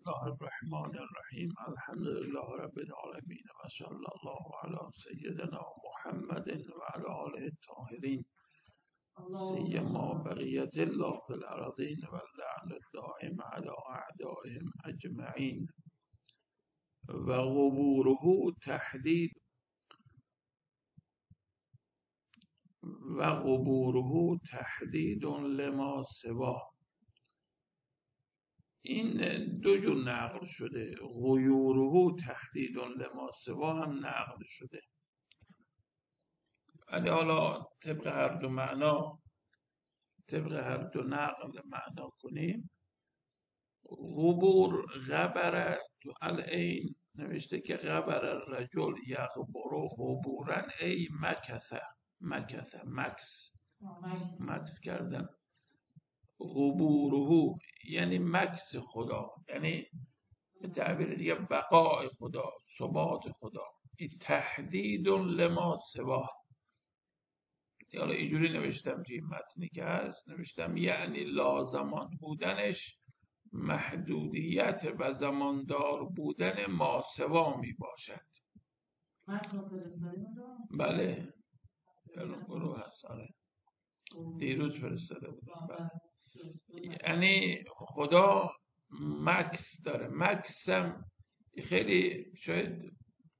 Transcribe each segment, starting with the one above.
الله الرحمن الرحیم الحمد لله رب العالمین و صلی الله علی سیدنا محمد و علی آله الطاهرین سیما بقیت الله فی الارضین و اللعن الدائم علی اعدائهم اجمعین و قبوره تحدید لما سواه. این دو جور نقل شده، غیوره تحدید لما سوا هم نقل شده، ولی حالا طبق هر دو نقل معنا کنیم. غبر تو العین نوشته که غبر الرجل یغبر غبورا ای مکس کردن. غبوره یعنی مکس خدا، یعنی به تعبیر دیگه بقای خدا، ثبات خدا. این تحدید لما سوا. حالا اینجوری نوشتم که این متنی که هست، نوشتم یعنی لازمان بودنش محدودیت و زماندار بودن ما سوا می باشد. بله گروه هست، دیروز فرستاده بودم. یعنی خدا مکس داره. مکس هم خیلی شاید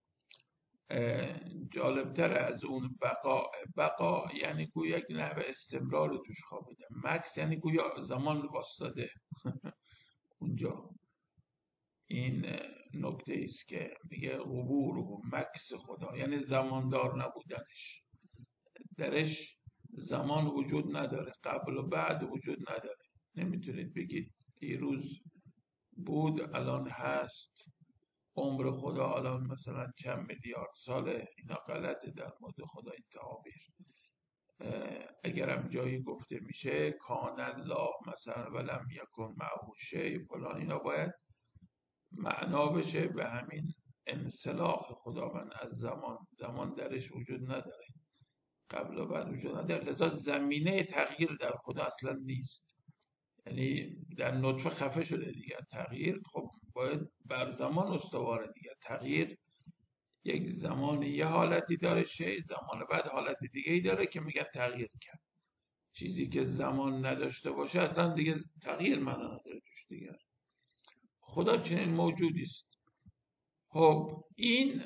جالبتر از اون بقا یعنی گویا یک نحوه استمرار توش خوابیده. مکس یعنی گویا زمان واسطاده اونجا. این نکته است که میگه غبور و مکس خدا یعنی زماندار نبودنش، درش زمان وجود نداره، قبل و بعد وجود نداره. نمیتونید بگید دیروز بود الان هست، عمر خدا الان مثلا چند میلیارد ساله. اینا غلطه در مورد خدا این تعابیر. اگرم جایی گفته میشه کان الله مثلا ولم یکن معه شیء فلان، اینا باید معنا بشه به همین انسلاخ خداوند از زمان درش وجود نداره، قبل و بعد وجود نداره. لذا زمینه تغییر در خدا اصلا نیست. یعنی در نطفه خفه شده دیگر، تغییر خب باید بر زمان استواره دیگر. تغییر یک زمان یه حالتی داره، زمان بعد حالت دیگه ای داره که میگن تغییر کرد. چیزی که زمان نداشته باشه اصلا دیگه تغییر معنا نداره توش دیگر. خدا چنین موجودی است. خب این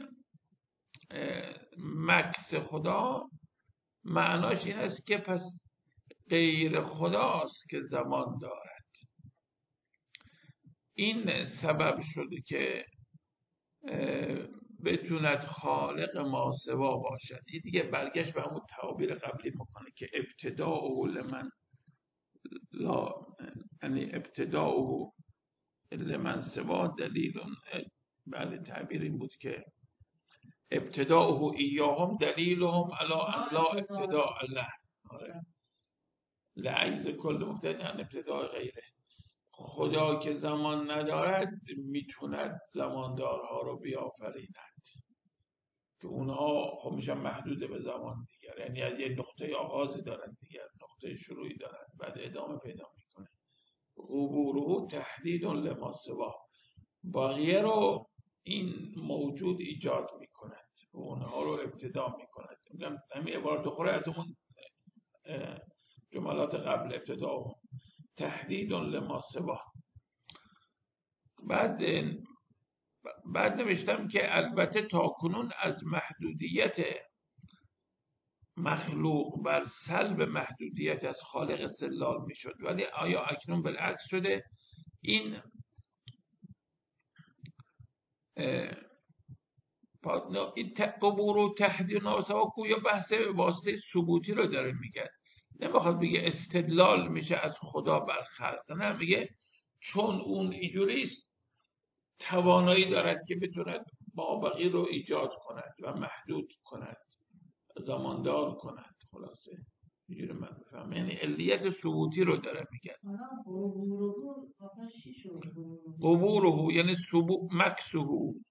مکس خدا معناش این است که پس غیر خداست که زمان دارد. این سبب شده که بتوند خالق ماسوا باشد. این دیگه برگشت به همون تعابیر قبلی میکنه که ابتداء لمن لا، یعنی ابتداء لمن سوا دلیل. بله تعبیر این بود که ابتداء ایاهم دلیلهم علی ان لا ابتداء له. لعجز کل مبتدی عن ابتداء غیره. خدا که زمان ندارد میتوند زماندارها رو بیافریند که اونها خب میشن محدود به زمان دیگر، یعنی از یه نقطه آغازی دارن دیگر، نقطه شروعی دارن، بعد ادامه پیدا میکنه. غبوره تحدید لما سوا. باقیه رو این موجود ایجاد میکند و اونها رو ابتدا میکند. میگم همین عبارت خوره از اون جملات قبل ابتدا تحدید لما سوا. بعد نوشتم که البته تاکنون از محدودیت مخلوق بر سلب محدودیت از خالق استدلال میشد، ولی آیا اکنون بالعکس شده؟ این قبور و تحدید ناسوا گویا بحث واسطه ثبوتی رو داره میگه. نمیخواد بگه استدلال میشه از خدا بر خلق، نه، میگه چون اون اینجوریست توانایی دارد که بتوند مابقی رو ایجاد کند و محدود کند، زماندار کند. خلاصه اینجوری من بفهم، یعنی علیت ثبوتی رو داره میگه. قبوره یعنی مکسه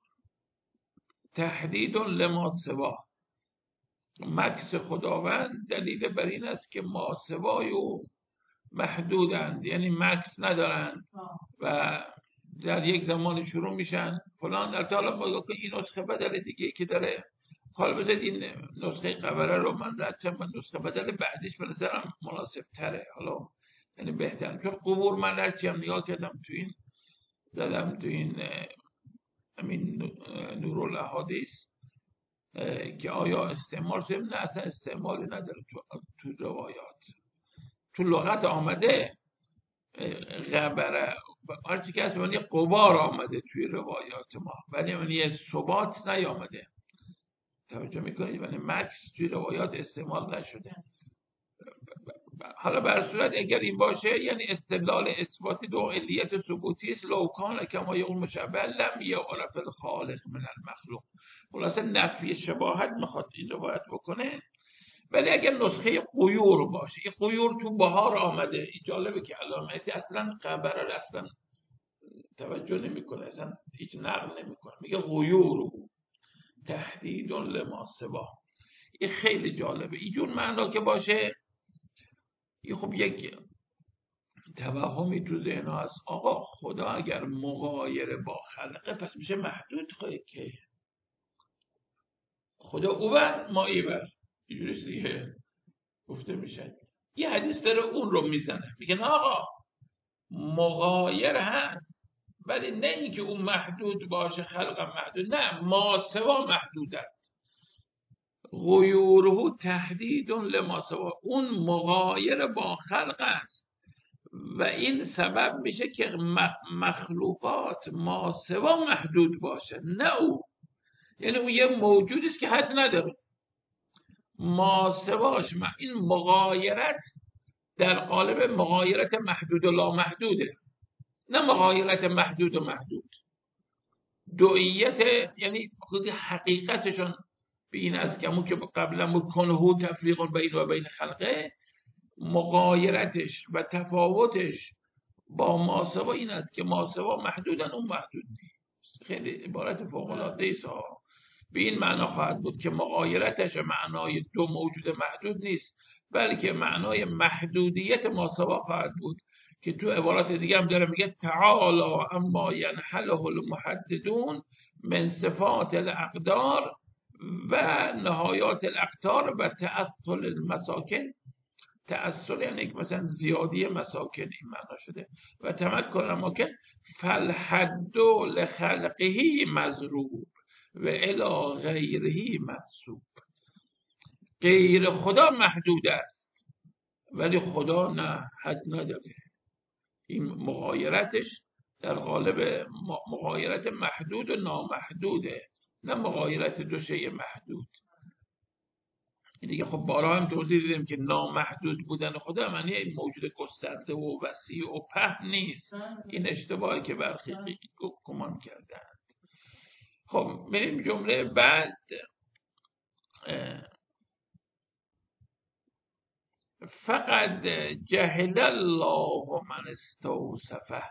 تحدید لما سوا. مکس خداوند دلیل بر این است که ماسوای و محدودند، یعنی مکس ندارند و در یک زمان شروع میشن فلان. البته حالا با این نسخه بدل دیگه که داره، حالا بذارید این نسخه قبره رو من رد شم و نسخه بدل بعدیش به نظرم مناسب تره، حالا یعنی بهتر. چون قبور من هرچی هم نگاه کردم تو این زدم تو این همین نورالاحادیث که آیا استعمال شده، نه اصلا استعمالی نداره تو روایات. تو لغت آمده قبره هرچی که هست معنی قبار آمده توی روایات ما، ولی معنی ثبات نیامده. توجه میکنید؟ یعنی مکس توی روایات استعمال نشده. حالا بر صورت اگر این باشه یعنی استدلال اثباتی دو علیت ثبوتی است، لو کان کما یقول مشبه لم یعرف الخالق من المخلوق. خلاصه نفی شباهت میخواد این روایت بکنه. ولی اگر نسخه قیور باشه، این قیور تو بهار آمده، این جالبه که علامه اصلا قبر اصلا توجه نمیکنه، اصلا هیچ نقل نمیکنه، میگه غیور تهدید لما سوا. این خیلی جالبه. اینجور معنا که باشه، این خب یک توهمی تو ذهن هست، آقا خدا اگر مغایر با خلقه پس میشه محدود. خواهی که خدا اوبر ما ایبر، اینجوری دیگه گفته میشه. یه حدیث داره اون رو میزنه، میگه نه آقا مغایر هست ولی نه اینکه اون محدود باشه، خلقم محدود، نه ما سوا محدودت. غیوره تهدید لما سوا، اون مغایر با خلق است و این سبب میشه که مخلوقات ما سوا محدود باشه، نه او. یعنی اون یه موجودی است که حد نداره، ما سواش این مغایرت در قالب مغایرت محدود و لا محدوده، نه مغایرت محدود و محدود. دوئیت یعنی خود حقیقتشون به این است که همون که قبلا بود کنهو تفریق بین و بین خلقه، مغایرتش و تفاوتش با ماسوا این است که ماسوا محدودن، اون محدود نیست. خیلی عبارت فوق العاده است. به این معنا خواهد بود که مغایرتش معنای دو موجود محدود نیست، بلکه معنای محدودیت ماسوا خواهد بود که تو عبارات دیگه هم داره میگه تعالی اما ینحله المحددون من صفات الاقدار و نهایات الاقطار و تأصل المساکن. تأصل یعنی مثلا زیادی مساکن، این معنا شده. و تمکن اماکن فالحد لخلقه مضروب و الی غیره منسوب. غیر خدا محدود است ولی خدا نه، حد نداره. این مغایرتش در قالب مغایرت محدود و نامحدوده، نه مغایرت دو شیء محدود. دیگه خب بارها هم توضیح دیدیم که نامحدود بودن خدا معنی موجود گسترده و وسیع و پهن نیست. این اشتباهی که برخی گمان کردن. خب بریم جمله بعد. فقط جهل الله من استوصفه.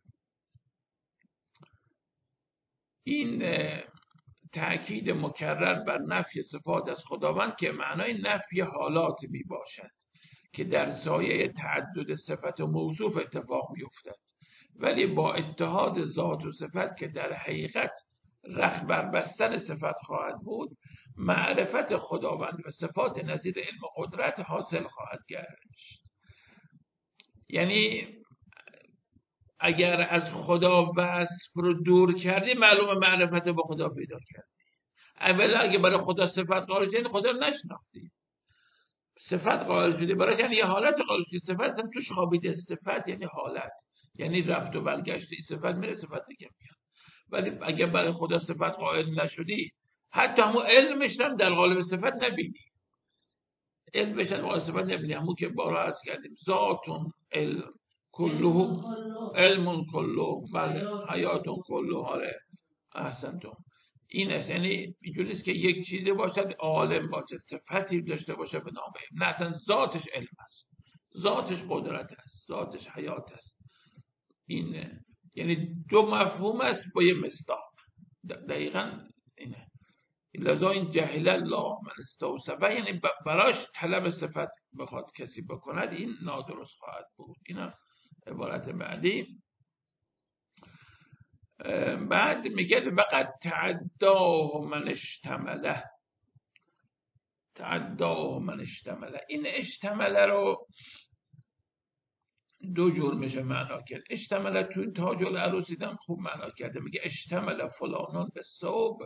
این تأکید مکرر بر نفی صفات از خداوند که معنای نفی حالات می باشد که در سایه تعدد صفت و موصوف اتفاق می افتد، ولی با اتحاد ذات و صفت که در حقیقت رخ بر بستن صفت خواهد بود، معرفت خداوند و صفات نظیر علم و قدرت حاصل خواهد گشت. یعنی اگر از خدا وصف رو دور کردی، معلومه معرفت با خدا پیدا کردی. اولا اگه برای خدا صفت قائل شدی، خدا رو نشناختی. صفت قائل شدی برایش، یعنی یه حالت قائل شدی. صفت هم توش خوابیده. صفت یعنی حالت، یعنی رفت و برگشت. صفت میره، صفت دیگه میاد. ولی اگه برای خدا صفت قائل نشدی، حتی همون علمش هم در قالب صفت نبینی. علمش هم در قالب صفت نبینی. همون که بارها عرض کردیم ذاتون علم کله علم کله، بله حیاتون کله. آره احسنتم. این است، یعنی اینجوری است که یک چیزی باشد عالم باشه، صفتی داشته باشه به نام علم، نه اصلا ذاتش علم است، ذاتش قدرت است، ذاتش حیات است. این یعنی دو مفهوم است با یه مصداق. دقیقاً اینه. لذا این جهل الله من استوصفه، یعنی براش طلب صفت بخواد کسی بکند، این نادرست خواهد بود. این عبارت بعدی. بعد میگه وقد تعداه من اشتمله. تعداه من اشتمله، این اشتمله رو دو جور میشه معنا کرد. اشتمله تو تاج العروس دیدم خوب معنا کرده، میگه اشتمل فلانون به ثوب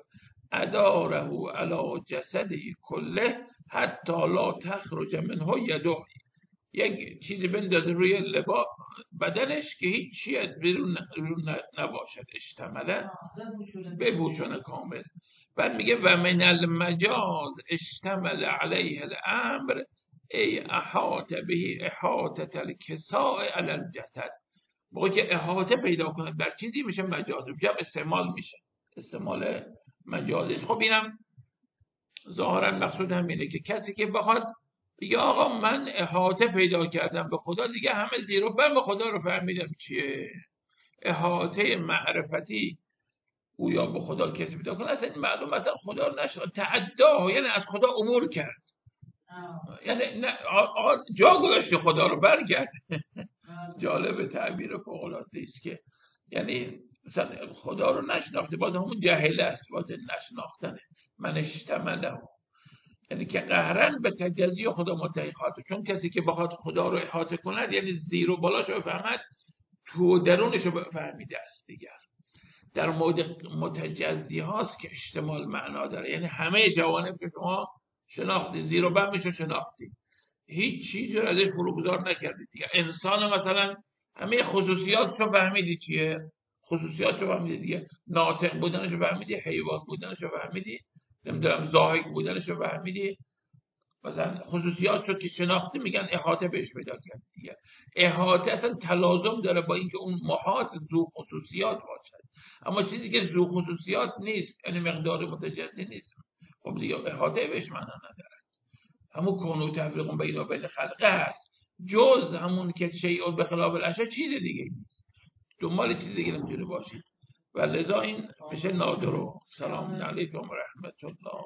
اداره علی جسده کله حتی لا تخرج منه یده. یک چیزی بندازه روی بدنش که هیچ چیز بیرون نباشد. اشتمله بپوشونه کامل. بعد میگه و من المجاز اشتمل علیه الامر ای احاطه به احاطه الکساء علی الجسد. موقعی که احاطه پیدا کنه بر چیزی میشه مجاز، جمع استعمال میشه، استعمال مجازی. خب اینم ظاهرا مقصود همینه که کسی که بخواد بگه آقا من احاطه پیدا کردم به خدا، دیگه همه زیر و بم به خدا رو فهمیدم چیه. احاطه معرفتی او یا به خدا کسی پیدا کنه، اصلا معلوم اصلا خدا رو نشد. تعدا یعنی از خدا امور کرد، یعنی جا گذاشته خدا رو برگرد. جالب، تعبیر فوق العاده است که یعنی مثلا خدا رو نشناخته، باز همون جهله است، باز نشناختنه. من اشتمله، یعنی که قهرن به تجزی خدا متعی خواهد. چون کسی که بخواد خدا رو احاطه کند یعنی زیر و بالاش رو بفهمد، تو درونش رو فهمیده است دیگر. در مورد متجزی هاست که اشتمال معنا داره، یعنی همه جوانب که شما شناختی، زیر و بمش رو شناختی، هیچ چیزی رو ازش فروگذار نکردید دیگه. انسان مثلا همه خصوصیاتش رو فهمیدی چیه، خصوصیاتش رو فهمیدی دیگه، ناطق بودنش رو فهمیدی، حیوان بودنش رو فهمیدی، نمیدونم ضاحک بودنش رو فهمیدی، مثلا خصوصیاتش رو که شناختی میگن احاطه بهش پیدا کرد دیگه. احاطه اصلا تلازم داره با اینکه اون محاط ذو خصوصیات باشد، اما چیزی که ذو خصوصیات نیست یعنی مقدار متجزی نیست، خب دیگه احاطه بهش معنا نداره. همون کونو تفریق بین و بین خلقه هست، جز همون که شیء به خلاف الاشیاء چیز دیگه نیست، دنبال چیز دیگه نمیتونه باشید و لذا این میشه نادرو. سلام علیکم و رحمت الله.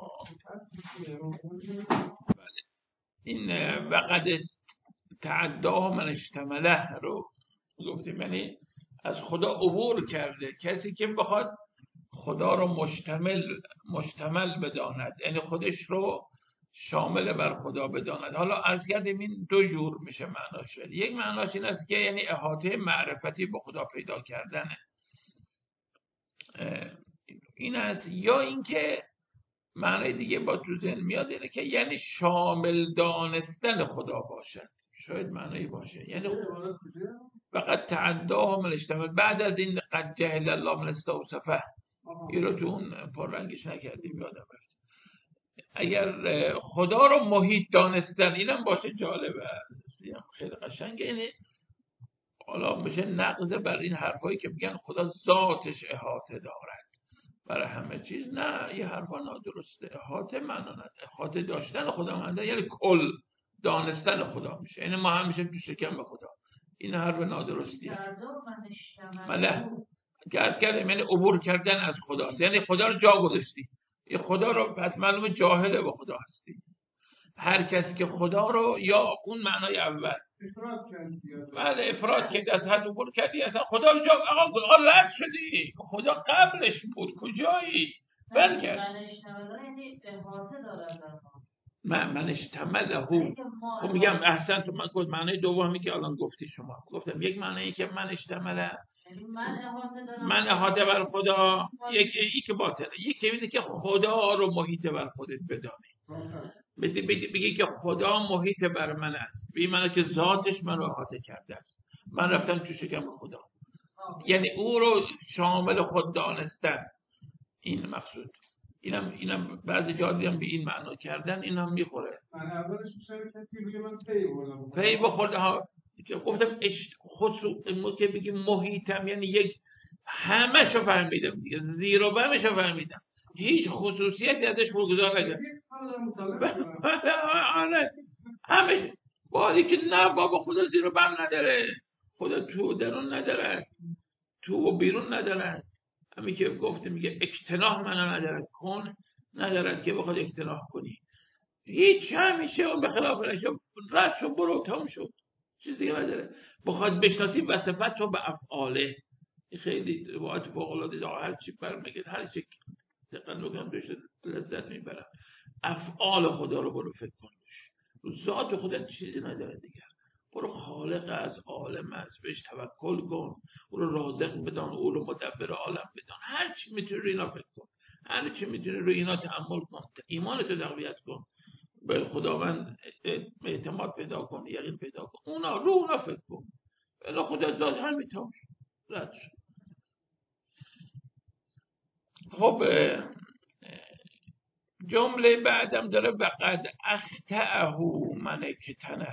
این وقد تعداه من اشتمله رو گفتیم، یعنی از خدا عبور کرده. کسی که بخواد خدا رو مشتمل بداند، یعنی خودش رو شامل بر خدا بداند. حالا عرض کردیم این دو جور میشه معناش. یک معناش این است که یعنی احاطه معرفتی به خدا پیدا کردنه، این است. یا اینکه معنای دیگه با تو ذهن میاد اینه که یعنی شامل دانستن خدا باشد، شاید معنایی باشه. یعنی فقط تعداه من اشتمل، بعد از این قد جهل الله من استوصفه، این رو تو اون پررنگش نکردیم یادم رفت. اگر خدا رو محیط دانستن اینم باشه جالبه، خیلی قشنگه. یعنی حالا میشه نقض بر این حرفایی که میگن خدا ذاتش احاطه دارد برای همه چیز. نه، یه حرفا نادرسته. احاطه معنا نداره، احاطه داشتن خدا معنا یعنی کل دانستن خدا میشه، یعنی ما همیشه تو شکم خدا. این حرف نادرستیه. بله که از کردیم یعنی عبور کردن از خداست، یعنی خدا رو جا گذاشتی. این خدا رو پس معلومه جاهله به خدا هستی. هر کس که خدا رو یا اون معنای اول بله افراد که از حد عبور کردی، اصلا خدا رو جا آقا رد شدی، خدا قبلش بود، کجایی؟ برگرد. من اشتمله. خب میگم احسن تو، من گفت معنای دومی که الان گفتی شما، گفتم یک معنایی که من اشتمله من احاطه بر خدا، یکی که باطله، یکی اینه که خدا رو محیط بر خودت بدانی، بگی که خدا محیط بر من است، به این معنی که ذاتش من رو احاطه کرده است، من رفتم تو شکم خدا، یعنی او رو شامل خود دانستن. این مقصود. اینم بعضی جا دیدم به این معنا کردن، اینم میخوره. من اولش میشه کسی بگه من پی بخورده ها، گفتم که بگیم محیطم یعنی یک همه شو فهمیدم دیگه، زیر و بمش رو فهمیدم، هیچ خصوصیتی ازش برگزار نکرد. همش باری که نه بابا خدا زیر و بم نداره، خدا تو درون ندارد، تو و بیرون ندارد. همین که گفته میگه اکتناح منو ندارد، کن ندارد که بخواد اکتناح کنی، هیچ همیشه اون به خلاف رد شد برو تموم شد، چیز دیگه نداره. بخواد بشناسی وصفت رو به افعاله، خیلی روایت فوق‌العاده هر چی برمیگرد، هر چی دقت بکنم توش لذت میبرم. افعال خدا رو برو فکر کن، رو ذات خدا چیزی نداره دیگر. برو خالق از عالم است بهش توکل کن، برو رازق بدان، او رو مدبر عالم بدان. هر چی میتونی رو اینا فکر کن، هر چی میتونی رو اینا تأمل کن، ایمانتو تقویت کن، به خداوند اعتماد پیدا کن، یقین پیدا کن، اونا فکر کن. الا خدا ذات همینطور رد شد. خب جمله بعدم داره وقد اخطأه من اکتنه.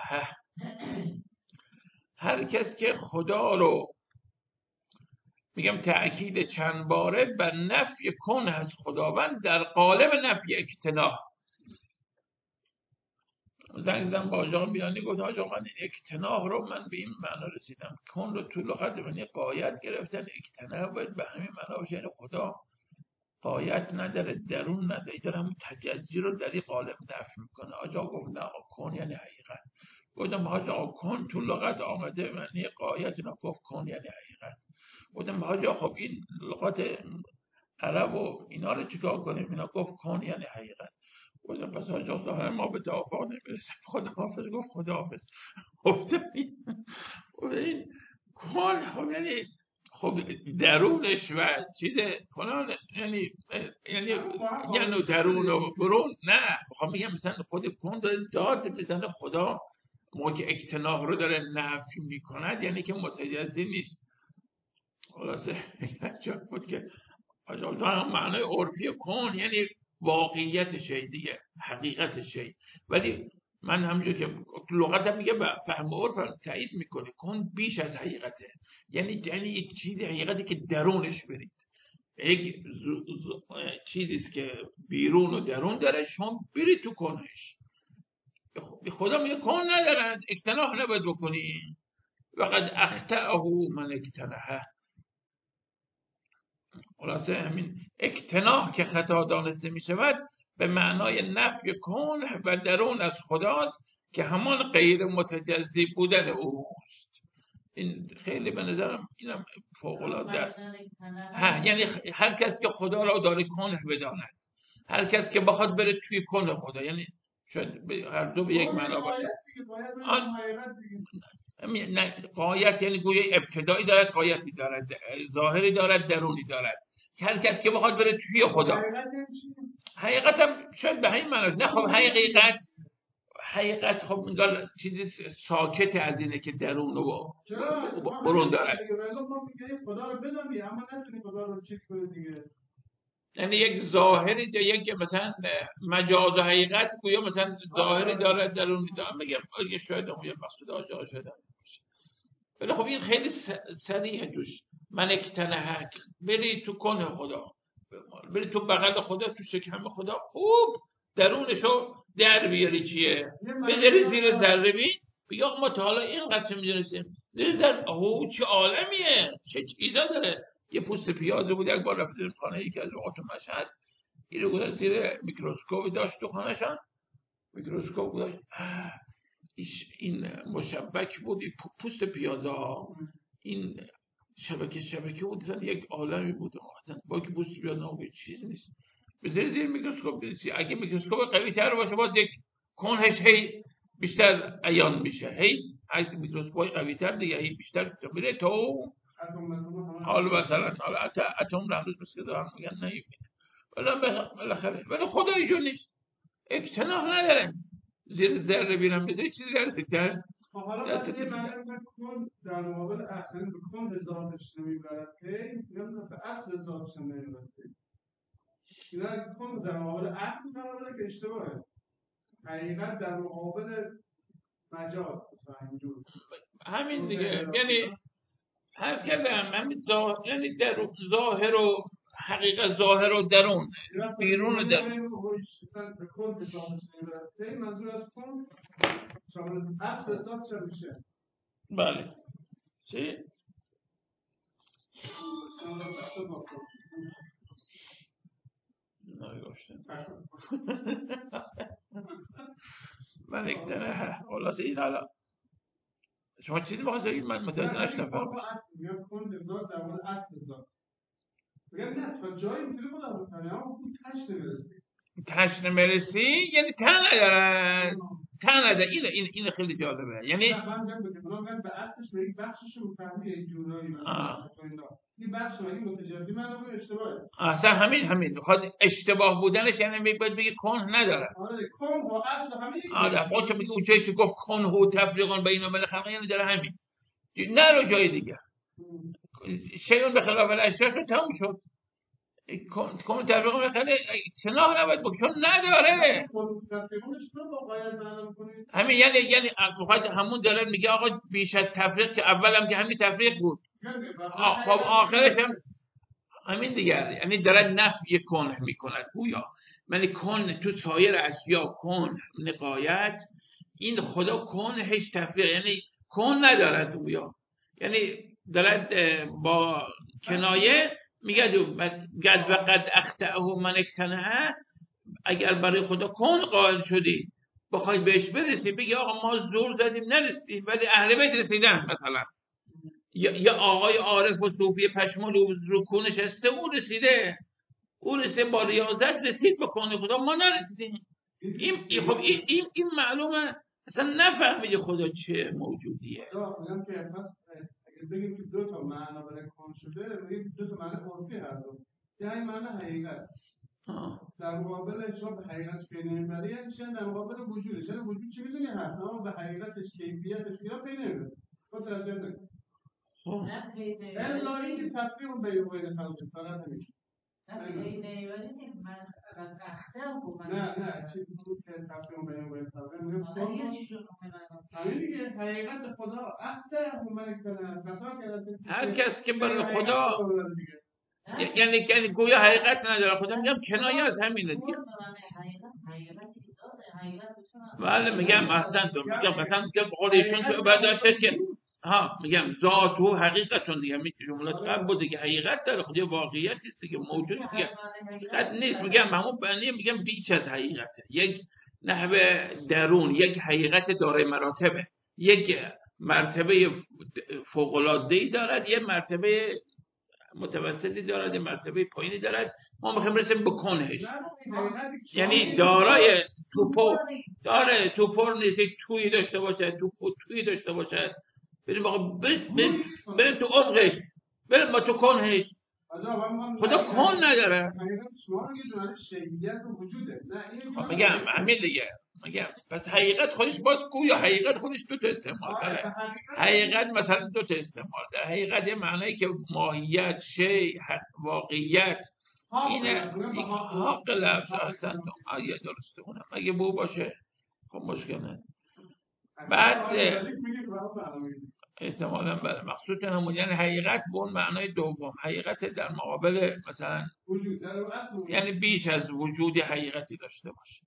هر کس که خدا رو میگم تأکید چند باره بر نفی کن از خداوند در قالب نفی اکتناه. زنگ زدم با آقا میانی، گفت آقا من اکتناه رو من به این معنا رسیدم، کن رو تو لغت من قایت گرفتن، اکتناه باید به همین معنا باشه، یعنی خدا قایت نداره، درون نداره، داره هم تجزی رو در این قالب نفی میکنه. آقا گفت نه، کن یعنی حقیقت. گفتم آقا کن تو لغت آمده معنی قایت، اینا گفت کن یعنی حقیقت. گفتم آقا خب این لغت عرب و اینا رو چیکار کنیم؟ اینا گفت کن یعنی حقیقت. گفتم پس آقا ظاهرا ما به توافق نمیرسیم. خداحافظ. گفت خداحافظ. گفتم این کن خب یعنی خب درونش و چیز فلان، یعنی درون و برون. نه میخوام میگم مثلا خود کن داره داد میزنه خدا موقع که اکتناه رو داره نفی میکند، یعنی که متجزی نیست. خلاصه جا بود که هم معنای عرفی کن یعنی واقعیت شی دیگه، حقیقت شی. ولی من همونجور که لغتم میگه به فهم عرف تایید میکنه، کن بیش از حقیقته، یعنی یک چیزی حقیقتی که درونش برید، یک چیزیست که بیرون و درون داره، شما برید تو کنش. خدا میگه کن ندارد، اکتناه نباید بکنی. وقد اخطأه من اکتنه. خلاصه همین اکتناه که خطا دانسته می شود به معنای نفی کن و درون از خداست که همان غیر متجزی بودن اوست. این خیلی به نظرم اینم فوق العاده است. یعنی هر کس که خدا را داره کنه بداند، هر کس که بخواد بره توی کنه خدا، یعنی شاید هر دو به یک معنا باشه. قایت یعنی گویا ابتدایی دارد، قایتی دارد، ظاهری دارد، درونی دارد. هر کس که بخواد بره توی خدا، حقیقت هم شاید به همین معنی. نه خب حقیقت خب میگن چیزی ساکت از اینه که درون و برون دارد. خدا رو بدونی اما نتونی خدا رو چیز کنی دیگه. یعنی یک ظاهری یا یک مثلا مجاز و حقیقت گویا مثلا ظاهری دارد، درونی دارد. میگم شاید هم یه مقصود آجا شده باشه. ولی خب این خیلی سریع جوش. من اکتنهک، بری تو کنه خدا، بری تو بغل خدا، تو شکم خدا، خوب درونشو در بیاری. چیه؟ بذاری زیر ذره بین، بگی آقا ما تا حالا اینقدر میدونستیم زیر ذره، چه عالمیه، چه چیزا داره. یه پوست پیازه بود، یک بار رفتیم خانه یکی از اوقات مشهد، اینو گذاشت زیر میکروسکوپ، داشت تو خانهشان میکروسکوپ گذاشت، این مشبک بود، پوست پیازه ها، این شبکه بود، زن یک عالمی بود. با که پوست پیازه ها چیز نیست. بذاری زیر میکروسکوپ بذاری، اگه میکروسکوپ قوی تر باشه باز یک کنهش هی بیشتر عیان میشه، هی از میکروسکوپ قوی تر دیگه هی بیشتر میره تو حالا مثلا اتم رو هنوز مثل دارم میگن نمیبینه. بالاخره ولی خدا اینجور نیست، اکتناه نداره. زیر ذره بیرم بذاری چیزی در حالا وقتی یه معنی کن در مقابل اصل به کن ذاتش نمیبرد که یا به اصل ذاتش نمیبرد که اینا کن در مقابل اصل قراره که اشتباهه. حقیقت در مقابل مجاز اینجور همین دیگه. یعنی هست کردم همین یعنی در ظاهر و حقیقت، ظاهر و درون، بیرون و درون. به کن ذاتش نمیبرد که منظور از کن شامل اصل ذاتش میشه. بله. چی؟ من اکتنه خلاصه این حالا شما چیزی بخواست بگید من متوجه نشدم. میگم کن ذات در مورد اصل ذات. میگم نه تا جایی میتونه خدا بکنه اما اون تش نمیرسی. تش نمیرسی یعنی تن ندارد. تن نداره. این خیلی جالبه. یعنی من میگم به اصلش به یک بخشش رو میفهمی یک جورایی مثلا این بخش من این متجاوزی من رو اشتباهه. اصلا همین خود اشتباه بودنش یعنی باید بگی کنه نداره. آره کن با اصل همین یک. آره خود که میگه اونجایی که گفت کن هو تفریقون بین وبین خلق یعنی داره همین. نرو جای دیگه. شیون به خلاف الاشیاء شد تموم شد. کن تفریق بخله سناه نباید بکنه چون نداره. همین یعنی بخاطر همون داره میگه آقا بیش از تفریق که اولم که همین تفریق بود. خب آخرش هم همین دیگه. یعنی داره نفی کنه میکند گویا. یعنی کن تو سایر اشیا کن نقایت این خدا کن هیچ تفریق یعنی کن ندارد گویا. یعنی داره با کنایه میگه قد و قد اخطأه من اکتنه. اگر برای خدا کن قائل شدی بخوای بهش برسی بگی آقا ما زور زدیم نرسیدیم ولی اهل بیت رسیدن مثلا. یا آقای عارف و صوفی پشمال رو کو نشسته او رسیده با ریاضت رسید به کون خدا ما نرسیدیم. این معلومه اصلا نفهمید خدا چه موجودیه. میگم که پس اگه بگیم که دو تا معنا برای کون شده میگیم دو تا معنی عرفی هست. یعنی معنی حقیقت در مقابل شما به حقیقت پی نمیبری یعنی چه در مقابل وجودش. یعنی وجود چی میدونی هست اما به حقیقتش کیفیتش اینا پی نمیبری. متوجه نمیشی. الا اینکه تفریق بین خلق فقط همین. نه چی بود که تفریق بین خلق میگم همین دیگه حقیقت خدا اخته من کنه. هر کس که برای خدا یعنی گویا حقیقت نداره خدا میگم کنایه از همینه دیگه. بله میگم احسن تو میگم مثلا قول ایشون تو برداشتش که میگم ذات و حقیقتون دیگه همین جملات قبل بود دیگه. حقیقت داره خدا واقعیتی است دیگه موجود است دیگه. صد نیست میگم همون بنی میگم بیش از حقیقته. یک نحوه درون یک حقیقت دارای مراتبه. یک مرتبه فوق العاده ای دارد یه مرتبه متوسطی دارد یه مرتبه پایینی دارد. ما میخوایم برسیم به کنهش. یعنی دارای توپر نیست یک تویی داشته باشه تویی داشته باشه. بریم بریم تو عمقش بریم ما تو کنهش. خدا کن نداره. میگم همین دیگه. میگم پس حقیقت خودش باز گویا حقیقت خودش دو تا استعمال داره. حقیقت مثلا دو تا استعمال داره. حقیقت یه معنایی که ماهیت شی واقعیت اینه حق لفظ اصلا آیه درسته اونم اگه بو باشه خب مشکل نداره. بعد احتمالاً بله مقصود همون یعنی حقیقت به اون معنای دوم حقیقت در مقابل مثلا یعنی بیش از وجود حقیقتی داشته باشه.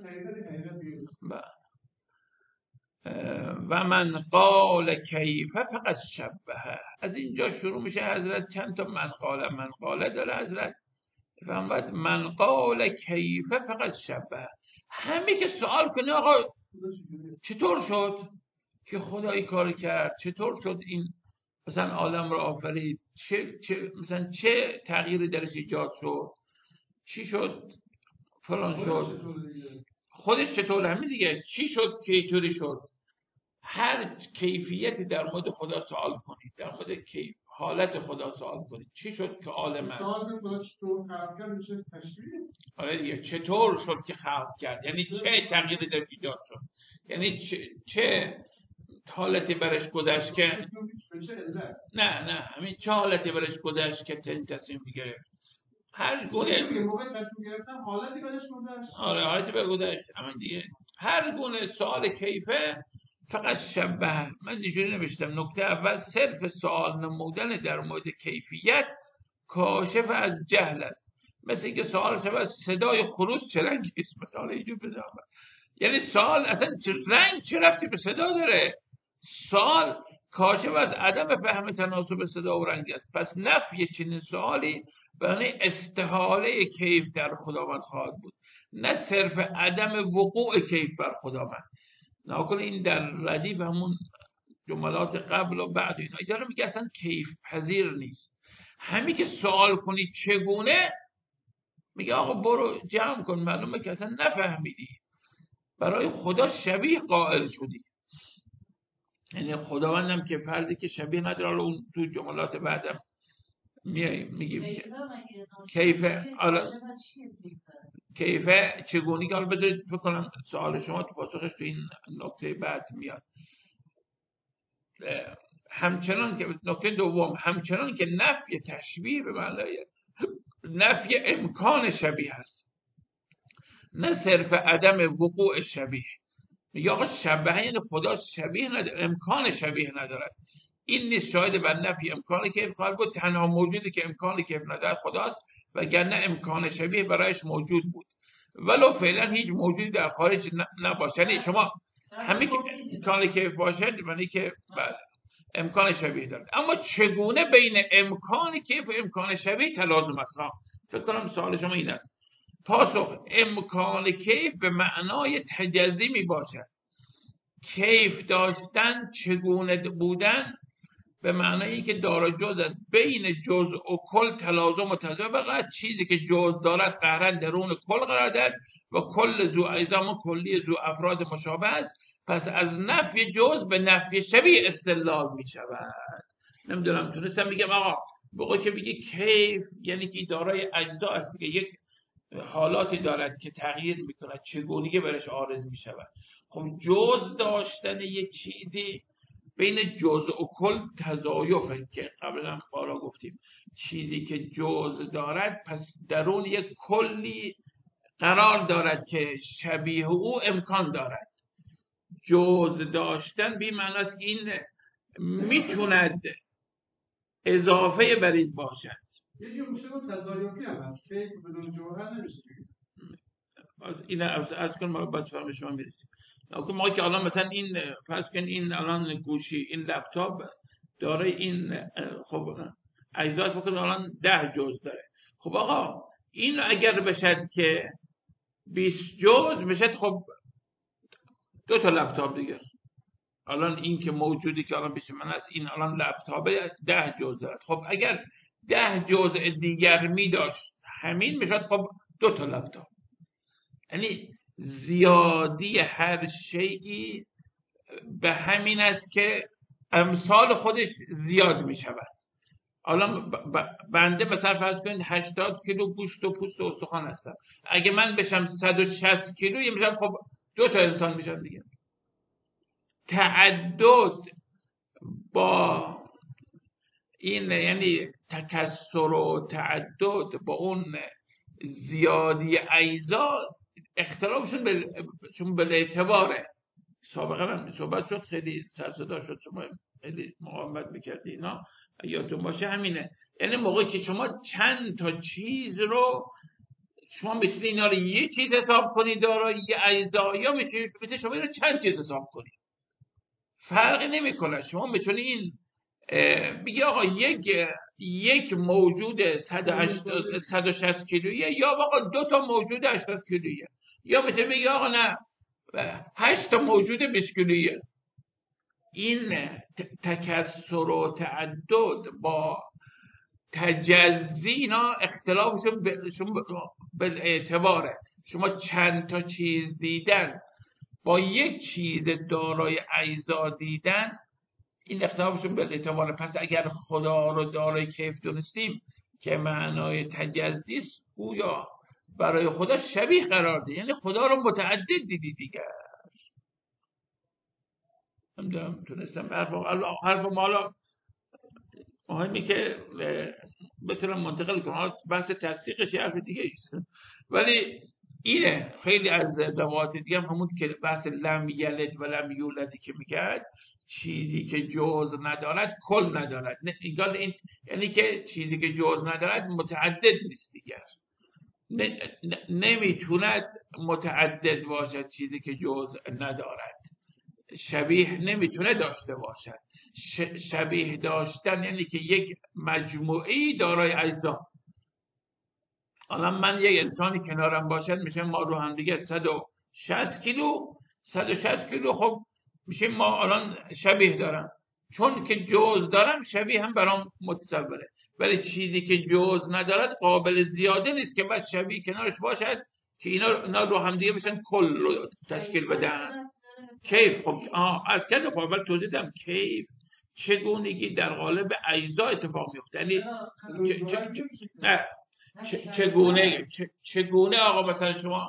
و من قال کیف فقط شبه. از اینجا شروع میشه حضرت چند تا من قال داره حضرت فهمت من قال کیف فقط شبه. همه که سوال کنه آقا چطور شد که خدایی کار کرد چطور شد این مثلا عالم رو آفرید مثلا چه تغییری درش ایجاد شد چی شد فلان شد خودش چطور همین دیگه چی شد که اینطوری شد. هر کیفیتی در مورد خدا سوال کنید در مورد حالت خدا سوال کنید چی شد که عالم است. آره دیگه چطور شد که خلق کرد یعنی چه تغییری درش ایجاد شد یعنی چه حالتی برش گذشت که نه همین چه حالتی برش گذشت که تصمیم گرفت. هر گونه حالتی برش گذشت. آره حالتی برش گذشت همین دیگه. هر گونه سوال کیفه فقط شبه. من اینجوری نوشتم نکته اول صرف سوال نمودن در مورد کیفیت کاشف از جهل است. مثل اینکه سوال شبه صدای خروس چه رنگی است مثلا اینجور بزنم. یعنی سوال اصلا رنگ چه ربطی به صدا داره. سوال کاشف از عدم فهم تناسب صدا و رنگ است. پس نفی چنین سوالی به معنی استحاله کیف در خداوند خواهد بود نه صرف عدم وقوع کیف بر خداوند. ناکل این در ردیف همون جملات قبل و بعد اینا داره میگه اصلا کیف پذیر نیست. همین که سوال کنی چگونه، میگه آقا برو جمع کن، معلومه که اصلا نفهمیدی، برای خدا شبیه قائل شدی. یعنی خداوندم که فردی که شبیه نداره، اون تو جملات بعدم میگیم کیف چگونی که حالا بذارید فکر کنم سوال شما تو پاسخش تو این نکته بعد میاد. همچنان که نکته دوم، همچنان که نفی تشبیه به معنای نفی امکان شبیه هست، نه صرف عدم وقوع شبیه. میگه آقا شبیه یعنی خدا شبیه نداره، امکان شبیه ندارد. این نیست شاهد بر نفی امکان کیف خواهد بود. تنها موجودی که امکان کیف نداره خداست، وگرنه امکان شبیه برایش موجود بود، ولو فعلا هیچ موجودی در خارج نباشه. یعنی شما همین که امکان کیف باشد یعنی که امکان شبیه دارد. اما چگونه بین امکان کیف و امکان شبیه تلازم است؟ فکر کنم سوال شما این است. پاسخ: امکان کیف به معنای تجزی می باشد. کیف داشتن، چگونه بودن به معنایی که دارا جز است. بین جزء و کل تلازم و تضاد، چیزی که جزء دارد قهرا درون کل قرار دارد و کل ذو اجزا و کلی ذو افراد مشابه است. پس از نفی جزء به نفی شبیه استدلال می شود. نمیدونم تونستم میگم آقا بقول که بگی کیف یعنی که دارای اجزا است که یک حالاتی دارد که تغییر میکند، چگونگی برش عارض میشود. خب جزء داشتن یک چیزی بین جزء و کل تضایفه که قبلا بارا گفتیم. چیزی که جزء دارد پس درون یک کلی قرار دارد که شبیه او امکان دارد. جزء داشتن بی معنی است که این میتوند اضافه بر این باشد. یه جور میشه تضایفی هم هست که بدون جوهر نمیشه. این از کن ما باز فهم شما میرسیم. ما که الان مثلا این فرض کن این الان گوشی، این لپتاپ داره این خب اجزاش فقط الان 10 جزء داره. خب آقا این اگر بشد که 20 جزء بشد، خب 2 تا لپتاپ دیگه. الان این که موجودی که الان پیش من است، این الان لپتاپ 10 جزء داره. خب اگر 10 جزء دیگر می داشت همین میشد خب 2 تا لپتاپ. یعنی زیادی هر شیئی به همین است که امثال خودش زیاد می شود. الان بنده مثلا فرض کنید 80 کیلو گوشت و پوست و استخوان هستم. اگه من بشم 160 کیلو میشم، خب 2 تا انسان میشم دیگه. تعدد با این یعنی تکثر و تعدد با اون زیادی اجزا اختلافشون به اعتباره. سابقا هم صحبت شد، خیلی سرصدا شد، شما خیلی مقاومت میکردی اینا، یادتون باشه همینه. یعنی موقعی که شما چند تا چیز رو شما میتونید اینا رو یه چیز حساب کنید دارای یه اجزا، یا میتونید شما این رو چند چیز حساب کنید، فرقی نمیکنه. شما میتونید این بگی آقا یک موجود 160 کیلویه، یا آقا 2 تا موجود 80 کیلویه، یا میتونید بگی آقا نه 8 تا موجود 20 کیلویه. این تکثر و تعدد با تجزی اینا اختلافشون به اعتباره. شما چند تا چیز دیدن با یک چیز دارای اجزا دیدن، این اختلافشون به اعتباره. پس اگر خدا رو دارای کیف دونستیم که معنای تجزی است، گویا برای خدا شبیه قرار ده، یعنی خدا رو متعدد دیدی دیگر. نمیدونم تونستم حرف مالا مهمی که بتونم منتقل کنم. بحث تصدیقش حرف دیگه ایست، ولی اینه. خیلی از روایات دیگه هم همون که بحث لم یلد و لم یولدی که میگه چیزی که جزء ندارد کل ندارد. این یعنی که چیزی که جزء ندارد متعدد نیست دیگر. نمیتوند متعدد باشد چیزی که جزء ندارد. شبیه نمیتونه داشته باشد. شبیه داشتن یعنی که یک مجموعی دارای اجزا. الان من یک انسانی کنارم باشد میشه ما رو هم دیگه 160 کیلو. خب میشه ما الان شبیه دارم، چون که جز دارم شبیه هم برام متصوره، ولی چیزی که جز ندارد قابل زیاده نیست که بس شبیه کنارش باشد که اینا رو هم دیگه بشن کل رو تشکیل بدن. کیف، خب از کردم خب اول توضیح دادم کیف چگونگی در قالب اجزا اتفاق میفته. یعنی چگونه آقا مثلا شما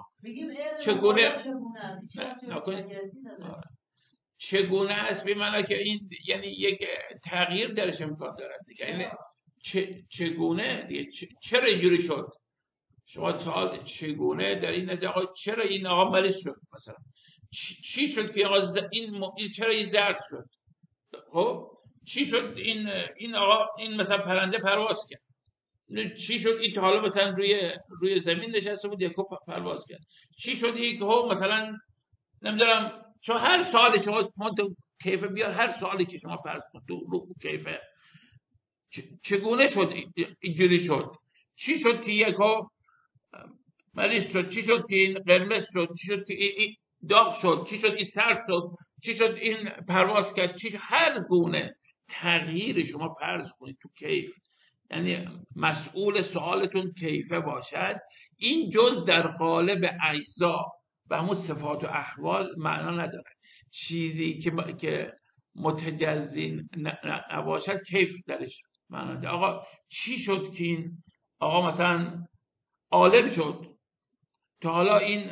چگونه است به معنی که این یعنی یک تغییر درش امکان دارد دیگه. یعنی چگونه دیگه چرا اینجوری شد؟ شما سوال چگونه در این نتیجه آقا چرا این آقا مریض شد، مثلا چی شد که آقا این چرا این زرد شد؟ خب چی شد این آقا این مثلا پرنده پرواز کرد؟ چی شد این حالا مثلا روی زمین نشسته بود یکو پرواز کرد؟ چی شد این که مثلا نمیدونم چون هر سوالی شما تو کیف بیار، هر سوالی که شما فرض کن تو رو کیف چگونه شد اینجوری شد؟ چی شد که یکو مریض شد؟ چی شد که این قرمز شد؟ چی شد که این داغ شد؟ چی شد این سرد شد؟ چی شد این پرواز کرد؟ چی شد؟ هر گونه تغییر شما فرض کنید تو کیف، یعنی مسئول سوالتون کیفه باشد، این جز در قالب اجزا و همون صفات و احوال معنا ندارد. چیزی که متجزی نباشد کیف درش معنا ندارد. آقا چی شد که این آقا مثلا عالم شد؟ تا حالا این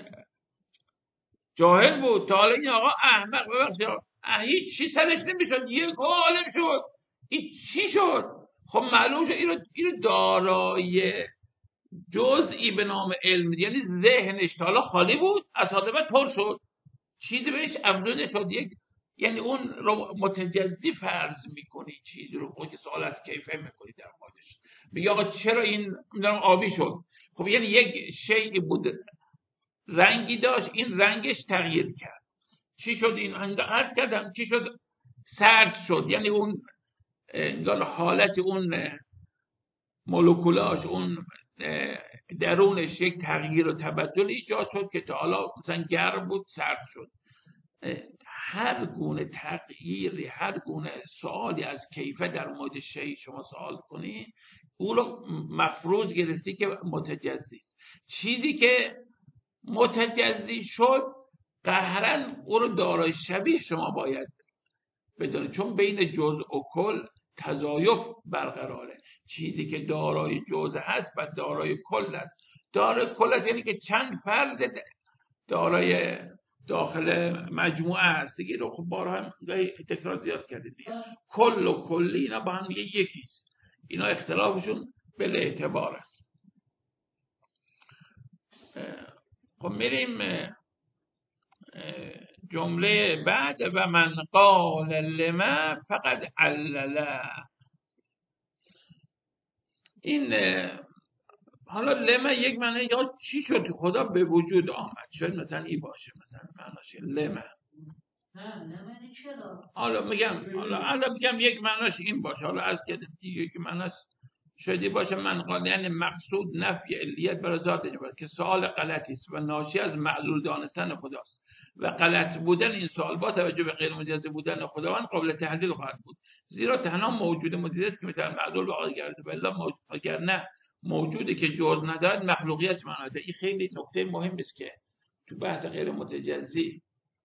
جاهل بود، تا حالا این آقا احمق، ببخشید هیچ چی سرش نمیشد، یک عالم شد. این چی شد؟ خب معلوم شد اینو دارای جزئی به نام علم، یعنی ذهنش تا حالا خالی بود، از حال بعد پر شد، چیزی بهش افزوده شد. یعنی اون رو متجزی فرض میکنی، چیزی رو خود سوال از کیفه میکنی در موردش. میگه آقا چرا این آبی شد؟ خب یعنی یک شیء بود رنگی داشت، این رنگش تغییر کرد. چی شد این عرض کردم چی شد سرد شد؟ یعنی اون حالت اون مولکولاش، اون درونش یک تغییر و تبدل ایجاد شد که تا حالا مثلا گرم بود سرد شد. هر گونه تغییری، هر گونه سوالی از کیفه در مورد شیء شما سوال کنی، او رو مفروض گرفتی که متجزی است. چیزی که متجزی شد قهرا او رو دارای شبیه شما باید بدونید، چون بین جزء و کل تضایف برقراره. چیزی که دارای جزء هست و دارای کل است. دارای کل است یعنی که چند فرد دارای داخل مجموعه است دیگه. رو خب بارها هم تکرار زیاد کردید دیگه. کل و کلی اینا با هم یکیست، اینا اختلافشون بالاعتبار است. خب میریم جمله بعد و من قال لما فقد علل. این حالا لما یک معنی یا چی شد خدا به وجود آمد، شاید مثلا این باشه، مثلا معناش لما. حالا میگم یک معناش این باشه، حالا از که یک معناش شاید باشه من قال، یعنی مقصود نفی علیت برای ذاتش باشه که سوال غلطی است و ناشی از معلول دانستن خداست و غلط بودن این سوال با توجه به غیر مجزی بودن خداوند قابل تحلیل خواهد بود، زیرا تنها موجود مجزی است که میتونه معلول واقع گردد و الا اگر نه موجودی که جز ندارد مخلوقیت معنا داره. این خیلی نکته مهمی است که تو بحث غیر متجزی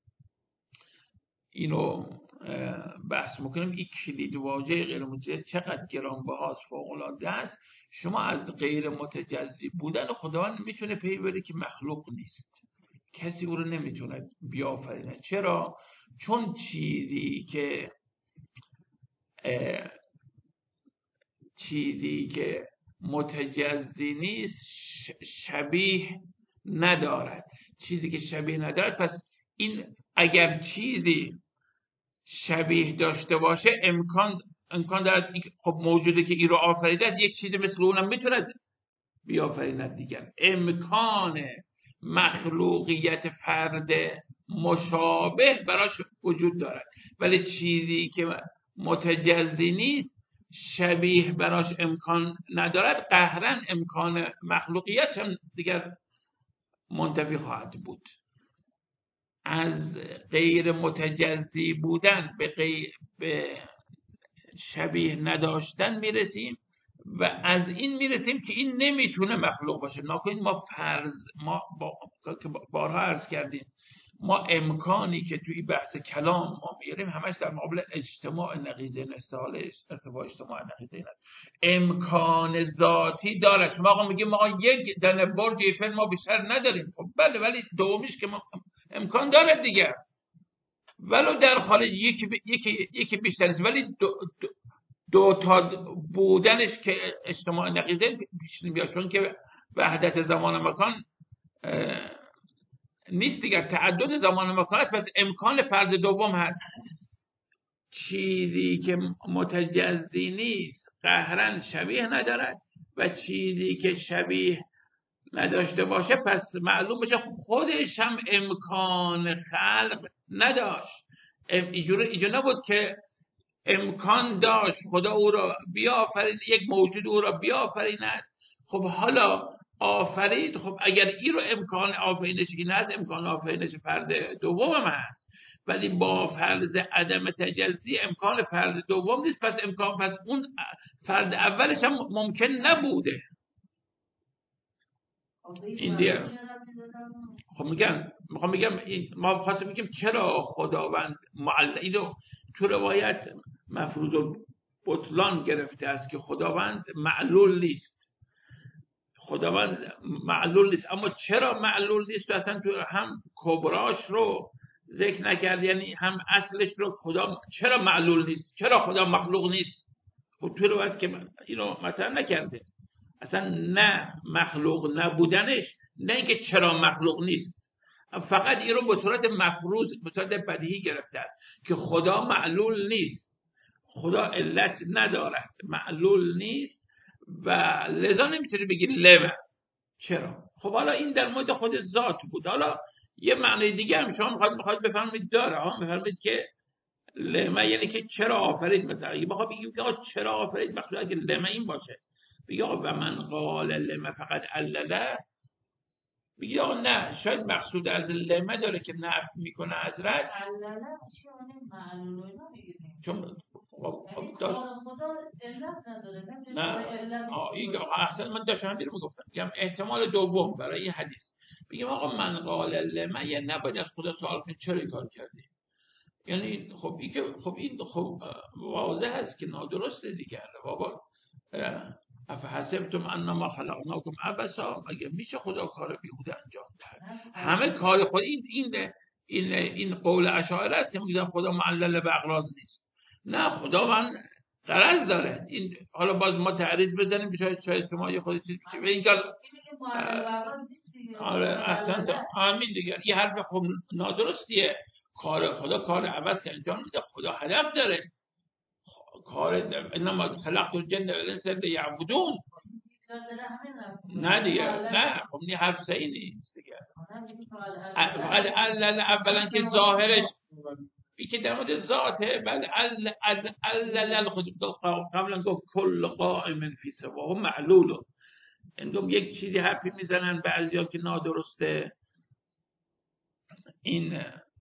اینو بحث میکنیم. این کلید واژه غیر متجزی چقدر گرانبهاست، فوق العاده است. شما از غیر متجزی بودن خداوند میتونه پی ببری که مخلوق نیست، کسی او رو نمیتونه بیافرینه. چرا؟ چون چیزی که متجزی نیست شبیه ندارد. چیزی که شبیه ندارد، پس این اگر چیزی شبیه داشته باشه امکان دارد خب موجودی که این رو آفریده یک چیزی مثل اونم میتونه بیافریند دیگر. امکان مخلوقیت فرد مشابه براش وجود دارد، ولی چیزی که متجزی نیست شبیه براش امکان ندارد، قهرن امکان مخلوقیت هم دیگر منتفی خواهد بود. از غیر متجزی بودن به شبیه نداشتن میرسیم و از این میرسیم که این نمیتونه مخلوق باشه. نکنید ما بارها عرض کردیم، ما امکانی که توی بحث کلام ما میاریم همش در مقابل اجتماع نقیضین استحاله ارتفاع اجتماع نقیضین است. امکان ذاتی داره. شما آقا میگیم ما یک دانه برج ایفل ما بیشتر نداریم، خب بله، ولی دومیش که ما امکان داره دیگه، ولو در خارج یکی بیشتر است، ولی دو تا بودنش که اجتماع نقیضین پیش نمیاد، چون که وحدت زمان و مکان نیست دیگر، تعدد زمان و مکان است، پس امکان فرد دوم هست. چیزی که متجزی نیست قهرن شبیه ندارد و چیزی که شبیه نداشته باشه پس معلوم بشه خودش هم امکان خلق نداشت. اینجور نبود که امکان داشت خدا او را بیافرید، یک موجود او را بیافریند. خب حالا آفرید، خب اگر این رو امکان آفرینش این هست، امکان آفرینش فرد دوم هم هست، ولی با فرض عدم تجزی امکان فرد دوم نیست، پس اون فرد اولش هم ممکن نبوده. این دیگه خب میخوام بگم ما خواستم بگیم چرا خداوند اینو تو روایت مفروض البطلان گرفته است که خداوند معلول نیست. خداوند معلول نیست، اما چرا معلول نیست؟ اصلا تو هم کبراش رو ذکر نکرد، یعنی هم اصلش رو خدا چرا معلول نیست، چرا خدا مخلوق نیست. خب تو روایت که اینو مطرح نکرده اصلا، نه مخلوق نبودنش، نه اینکه چرا مخلوق نیست، فقط این رو به صورت مفروض، به صورت بدیهی گرفته است که خدا معلول نیست، خدا علت ندارد، معلول نیست و لذا نمیتونی بگی لما. چرا؟ خب حالا این در مورد خود ذات بود. حالا یه معنی دیگه هم شما میخواید بفهمید داره، بفهمید که لما یعنی که چرا آفرید. مثلا اگه بخوام بگیم که چرا آفرید، مقصود اگه لما این باشه، بگی و من قال لما فقط علله، بگی نه، شاید مقصود از لما داره که نفی میکنه از رد. علله چی اون معلول اینا میگیریم، چون خب داشت خدا علت نداره. نه این احسن من داشتم همین رو میگفتم، میگم احتمال دوم برای این حدیث، بگیم آقا من قال لما یه نباید از خدا سوال کنید چرا این کار کردی. یعنی خب این که خب واضح هست که نادرسته دیگه. بابا افحسبتم انما خلقناکم عبثا، مگه میشه خدا کار بیهوده انجام ده؟ همه کار خود این قول اشاعره است که میگن خدا معلل به اغراض نیست. نه، خدا من غرض داره. این حالا باز ما تعریض بزنیم شاید شما یه خودی چیز بشه این کار. آره احسنت، آمین دیگه. این حرف خب نادرستیه. کار خدا کار عوض که انجام میده، خدا هدف داره. کار انما خلقت الجن والانس لیعبدون. نه دیگه، نه خب این حرف صحیح نیست دیگه. اولا که ظاهرش که در مورد ذاته، بله خود قبلا گفت کل قائم فی سواه معلول. اندوم یک چیزی حرفی میزنن بعضیا که نادرسته. این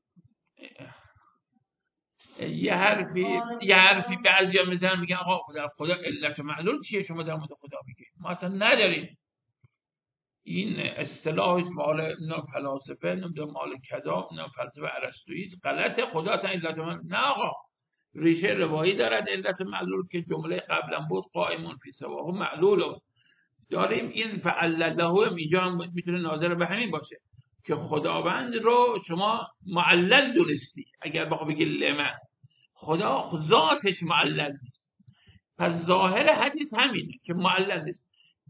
یه حرفی بعضیا میزنن میگن آقا خدا علت و معلول چیه شما در مورد خدا میگید؟ ما اصلا نداریم. این اصطلاح مال فلاسفه، مال کذا، فلسفه ارسطویی غلطه. خدا اصلا علت و معلول نه آقا، ریشه روایی دارد. علت و معلول که جمله قبلا بود قائمون فی سواه معلول داریم. این فعلله هم اینجا هم میتونه ناظر به همین باشه که خداوند رو شما معلل دونستی. اگر بخواه بگی لما، خدا ذاتش معلل نیست، پس ظاهر حدیث همینه که معلل نیست.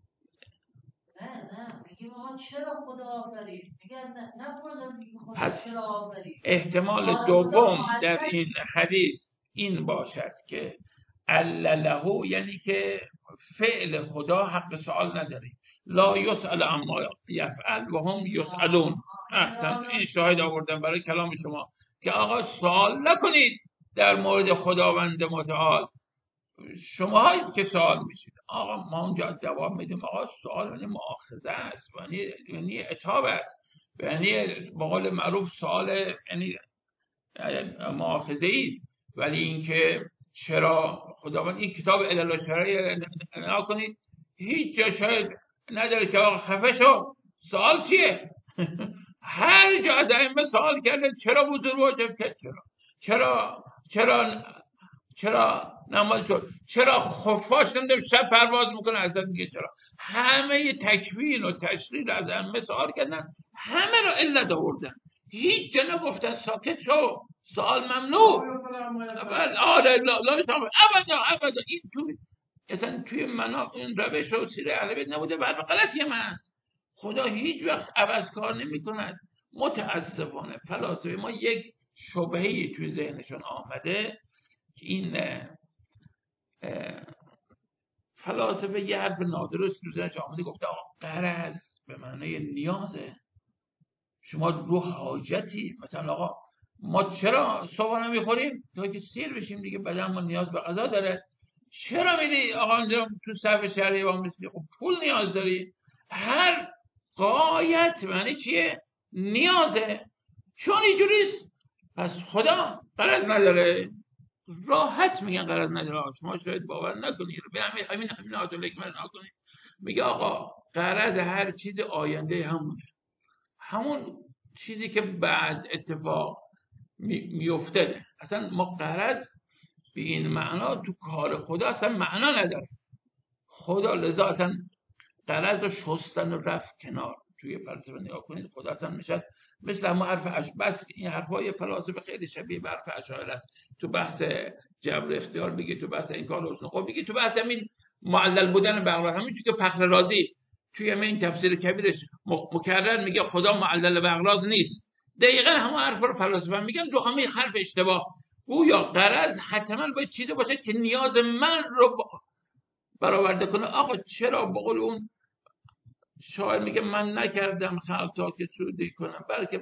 نه میگیم آقا چرا خدا آفرید؟ میگن نه خدا پس چرا آفرید؟ احتمال دوم در این حدیث این باشد که علله یعنی که فعل خدا حق سوال نداره. لا یسأل عما یفعل و هم یسألون. احسن، این شاهد آوردن برای کلام شما که آقا سوال نکنید در مورد خداوند متعال، شما هایید که سوال میشید. آقا ما اونجا جواب میدیم آقا سوال یعنی مؤاخذه است، یعنی عتاب است. یعنی به قول معروف سوال یعنی مؤاخذه است، ولی اینکه چرا خداوند این کتاب علل و شرایع نگاه کنید هیچ جا شاید نداره که آقا خفه شو سوال چیه؟ هر جا از ائمه سوال کرده چرا وضو واجب کرد، چرا نماز شد، چرا خفاش نمیدونم شب پرواز میکنه، حضرت میگه چرا. همه تکوین و تشریح از ائمه سوال کردن، همه رو علت آوردن، هیچ جا نگفتن ساکت شو سوال ممنوع. آره لا ابدا این توی اصلا توی این روش و سیره اهل بیت نبوده، بعد غلطی هم هست. خدا هیچ وقت عوض کار نمی کند. متاسفانه فلاسفه ما یک شبهه‌ای توی ذهنشون آمده که این فلاسفه یه حرف نادرست تو ذهنش آمده، گفته آقا غرض به معنی نیازه، شما رو حاجتی، مثلا آقا ما چرا صبح نمیخوریم تا که سیر بشیم دیگه، بدن ما نیاز به غذا داره، چرا میدی آقا اینجا تو صف شهری با میسی، خب پول نیاز داری. هر غایت معنی چیه؟ نیازه. چون اینجوریست پس خدا غرض نداره، راحت میگن غرض نداره. شما شاید باور نکنید، همین آیت الحکمت نکنید، میگه آقا غرض هر چیز آینده همون چیزی که بعد اتفاق میفته. اصلا ما غرض به این معنا تو کار خدا اصلا معنا نداره. خدا لذا اصلا غرض رو شستن و رفت کنار. توی فلسفه نگاه کنید خدا اصلا میشه مثل همون حرف بس این حرفای فلاسفه خیلی شبیه به حرف اشاعره است. تو بحث جبر اختیار بگی، تو بحث انکار حسن خوب بگی، تو بحث همین معلل بودن بغلاد، همین که فخر رازی توی همین تفسیر کبیرش مکرر میگه خدا معلل بغلاد نیست. دقیقاً همون حرف رو فلاسفه میگن، دو همین حرف اشتباه. گویا غرض حتما باید چیزی باشه که نیاز من رو برآورده کنه. آقا چرا به قول اون شاعر میگه من نکردم خلق تا که سودی کنم، بلکه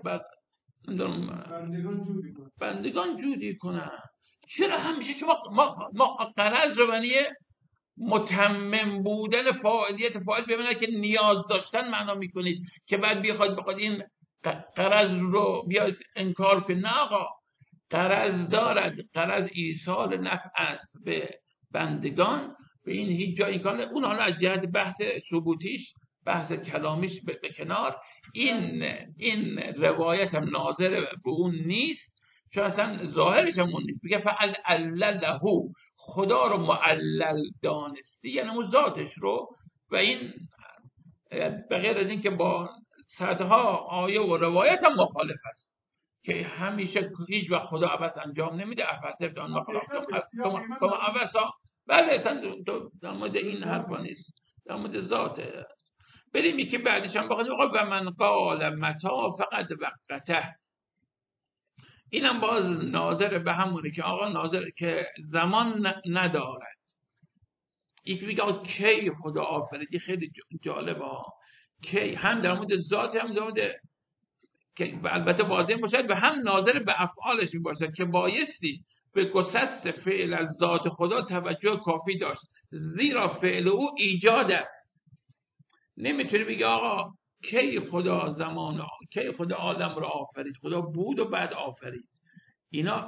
بندگان جودی کنم. چرا همیشه شما ما غرض رو معنی متمم بودن فاعلیت فاعل ببینید که نیاز داشتن معنا میکنید که بعد بخواد این غرض رو بیاد انکار کنه. نه آقا، غرض دارد، غرض ایصال نفع است به بندگان، به این هیچ جایی کار. اون حالا از جهت بحث ثبوتیش، بحث کلامیش به کنار، این روایت هم ناظر به اون نیست، چون اصلا ظاهرش هم اون نیست. میگه فعلله، خدا رو معلل دانستی، یعنی اون ذاتش رو. و این به غیر از این که با صدها آیه و روایت هم مخالف است که همیشه هیچ وقت خدا عبث انجام نمیده. افسد آن مخلوق عبثا. بله اصلا در مورد این حرفا نیست، در مورد ذات است. بریم یکی بعدش هم بخونیم. و من قال متا فقط وقته. اینم باز ناظر به همونه که آقا ناظر که زمان ندارد. یکی میگه آقا کی خدا آفریدی، خیلی جالبه ها. کی هم در مورد ذات، هم در مورد که البته واضح باشد و هم ناظر به افعالش میباشد که بایستی به گسست فعل از ذات خدا توجه کافی داشت، زیرا فعل او ایجاد است. نمیتونی بگی آقا کی خدا کی خدا آدم رو آفرید، خدا بود و بعد آفرید. اینا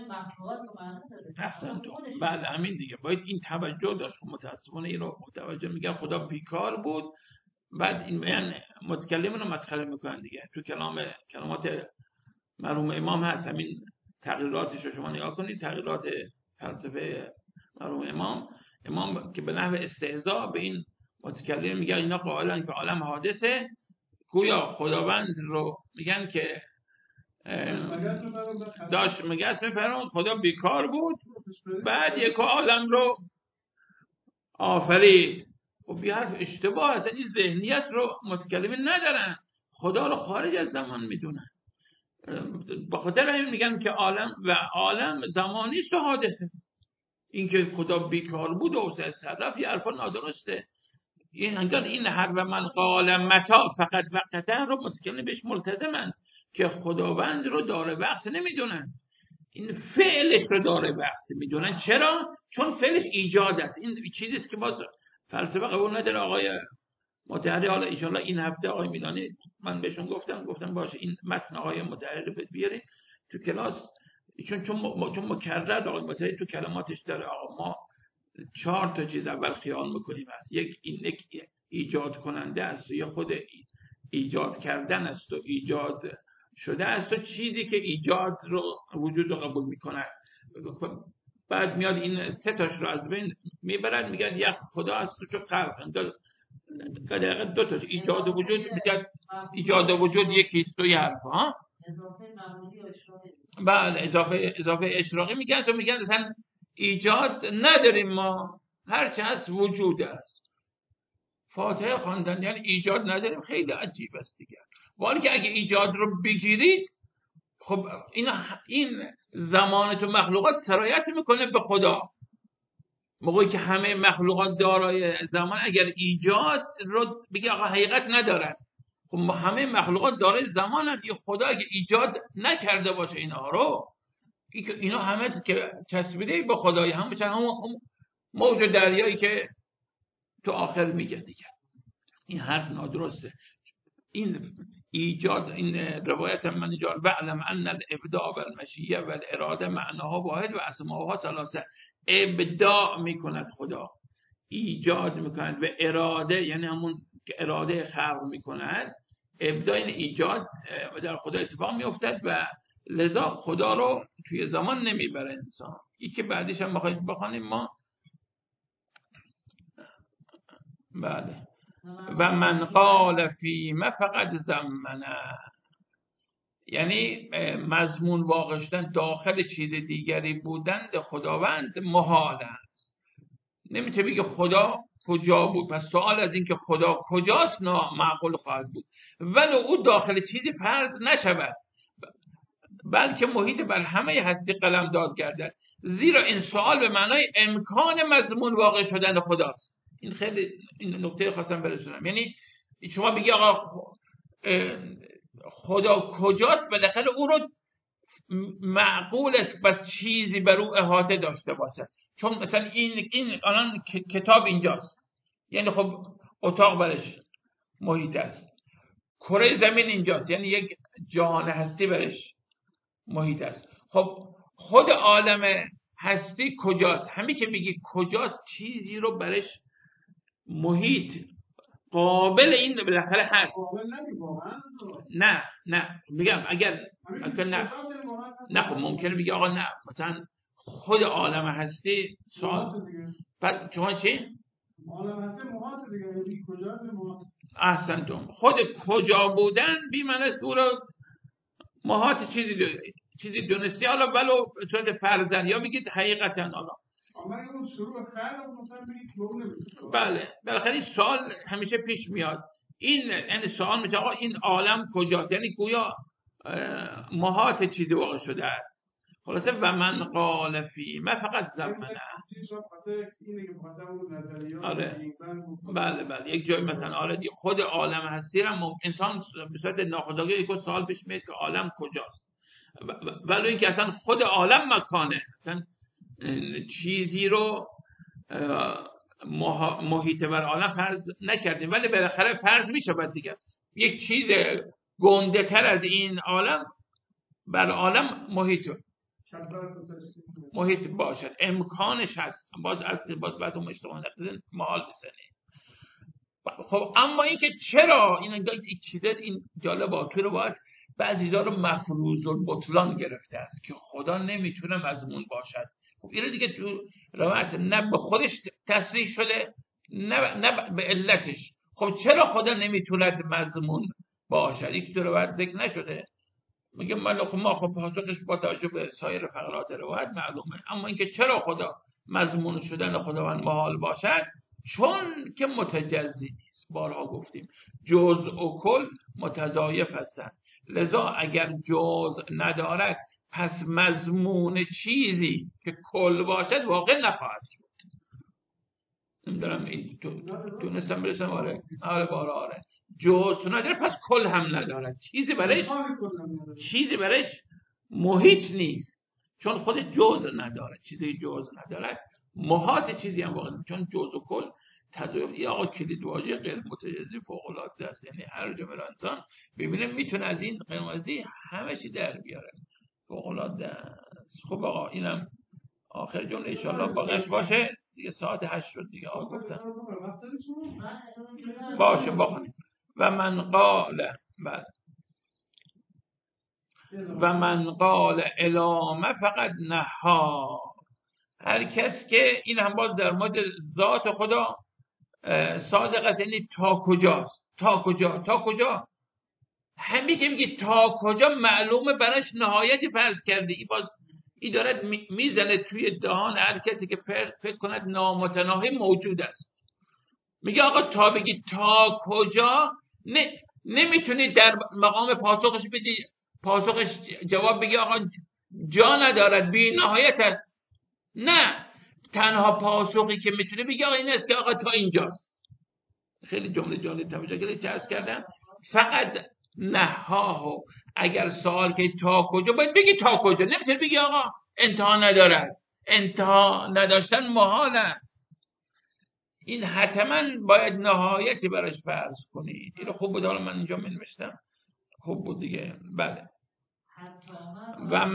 بعد همین دیگه باید این توجه داشت. متاسفانه این رو متوجه میگن خدا بیکار بود، بعد این بیان متکلمون رو مسخره میکنن دیگه. تو کلمات مرحوم امام هست، همین تغییراتش رو شما نگاه کنید، تغییرات فلسفه مرحوم امام که به نحو استهزاء به این متکلم میگن اینا قائلن که عالم حادثه، گویا خداوند رو میگن که داشت مگس میفرمود خدا بیکار بود، بعد یک عالم رو آفرید. خب این حرف اشتباه است. این ذهنیت رو متکلمین ندارن، خدا رو خارج از زمان میدونن. به خاطر همین میگن که عالم زمانی است و حادثه است. این که خدا بیکار بود و صرف یه حرفا نادرسته. این حرف من قال متا فقط وقته رو متکلم بهش ملتزمند که خداوند رو داره وقت نمیدونند، این فعلش رو داره وقت میدونن. چرا؟ چون فعلش ایجاد است. این چیزیست که باز فلسفه قبول نداره. آقای مطهری حالا ان این هفته آقای میلانی من بهشون گفتم باشه این متن آقای مطهری رو بیارید تو کلاس، چون مکرر آقای مطهری تو کلماتش داره آقا ما 4 تا چیز اول خیال میکنیم است. یک ایجاد کننده است یا خود ایجاد کردن است و ایجاد شده است و چیزی که ایجاد رو وجود رو قبول میکنه. بعد میاد این 3 تاش رو از بین میبرن، میگن یک خدا است و خلق. در 2 تاش ایجاد و وجود، میگن ایجاد و وجود یکیست و یه حرف ها. اضافه معمولی و اشراقی. بله اضافه اشراقی میگن، تو میگن مثلا ایجاد نداریم ما، هرچه هست وجود است. فاتحه خواندن یعنی ایجاد نداریم، خیلی عجیب است دیگه. ولی که اگه ایجاد رو بگیرید، خب این زمان تو مخلوقات سرایت میکنه به خدا. موقعی که همه مخلوقات دارای زمان، اگر ایجاد رو بگی آقا حقیقت ندارد، خب همه مخلوقات دارای زمان هست. یه خدا اگه ایجاد نکرده باشه اینها رو، اینا همه که چسبیده به خدای هم میشن هم موج دریایی که تو آخر میگه دیگه. این حرف نادرسته. این ایجاد، این روایت من اینجا وعلم ان الابداع والمشیه والاراده معناها واحد و اسماءها ثلاثه. ابداع میکند خدا، ایجاد میکند، و اراده یعنی همون که اراده خلق میکند. ابداع این ایجاد در خدا اتفاق میافتد و لذا خدا رو توی زمان نمیبره انسان. این که بعدش هم بخواید بخوانیم ما. بله. و من قال فیما فقط زمنه، یعنی مضمون واقع شدن داخل چیز دیگری بودند خداوند محال است. نمیشه بگه خدا کجا بود، پس سوال از این که خدا کجاست نامعقول خواهد بود، ولی او داخل چیزی فرض نشود، بلکه محیط بر همه هستی قلم داد گردد، زیرا این سوال به معنای امکان مضمون واقع شدن خداست. این خیلی این نکته خواستم برسونم. یعنی شما بگی آقا خدا کجاست، بالاخره او رو معقول است بس چیزی بر او احاطه داشته باشه. چون مثلا این الان کتاب اینجاست، یعنی خب اتاق برش محیط است. کره زمین اینجاست، یعنی یک جهان هستی برش محیط است. خب خود عالم هستی کجاست؟ همین که میگی کجاست، چیزی رو برش محیط قابل این بالاخره هست. نه میگم اگر نه خب ممکنه بگی آقا نه مثلا خود عالم هستی سوال بعد شما چی؟ عالم هستی محاط دیگه، کجا محاط؟ احسنتم. خود کجا بودن بی معنی است او رو محاط چیزی دونستی، حالا ولو به صورت فرضاً یا بگید حقیقتاً. حالا اما شروع خلق مثلا بگید تو نمیشه. بله بالاخره این سوال همیشه پیش میاد. این یعنی سوال میشه آقا این عالم کجاست، یعنی گویا محاط چیزی واقع شده است. خلاصه و من قال فیما فقط زمنه. آره بله یک جای مثلا آره خود عالم هستی را انسان به صورت ناخودآگاه یک سوال پیش میاد که عالم کجاست، ولی اینکه اصلا خود عالم مکانه، اصلا چیزی رو محیط بر عالم فرض نکردیم، ولی بالاخره فرض میشه دیگه. یک چیز گنده تر از این عالم بر عالم محیط باشد، امکانش هست. باز اون اشتباه نکنید محال بسنه. خب اما اینکه چرا این چیزا این جالبه تو رو باید بعضی‌ها رو مفروض البطلان گرفته است که خدا نمیتونه مضمون باشد. خب این دیگه تو روایت نه به خودش تصریح شده نه به علتش. خب چرا خدا نمیتونه مضمون باشد؟ یک تو روایت ذکر نشده. میگه ما خب پاسخش با توجه به سایر فقرات روایت معلومه. اما اینکه چرا خدا مضمون شدن خداوند محال باشد، چون که متجزی نیست. بارها گفتیم جزء و کل متضایف هستند، لذا اگر جزء ندارد پس مضمون چیزی که کل باشد واقع نخواهد شد. نمیدونم این تونستم برسم. آره جزء نداره پس کل هم ندارد، چیزی برش محیط نیست، چون خود جزء نداره. چیزی جزء ندارد محاط چیزی هم واقع، چون جزء و کل یا آقا کلید واژه غیر متجزی فوق العاده است، یعنی هر جا بره انسان ببینه میتونه از این قنوازی همه چی در بیاره، فوق العاده است. خب آقا اینم آخر جمله ان شاء الله باقیش باشه دیگه، ساعت 8 شد دیگه آقا گفتم باشه بخونیم. و من قال و من قال الامه فقط نها، هر کس که این هم باز در مورد ذات خدا صادق است، یعنی تا کجاست، تا کجا همین که میگه تا کجا معلومه براش نهایتی فرض کرده، این باز این دارد میزنه توی دهان هر کسی که فکر کند نامتناهی موجود است. میگه آقا تا بگی تا کجا نمیتونی در مقام پاسخش بدی، پاسخش جواب بگی آقا جا ندارد بی نهایت است. نه، تنها پاسخی که میتونه بگی آقا این است که آقا تا اینجاست. خیلی جمله جالب توجه کردید چه عرض کردم؟ فقط نها، اگر سوال که تا کجا باید بگی تا کجا، نمیتونی بگی آقا انتها ندارد، انتها نداشتن محال است. این حتما باید نهایتی براش فرض کنید. اینو خوب بود، حالا من اینجا نوشتم خوب بود دیگه. بله و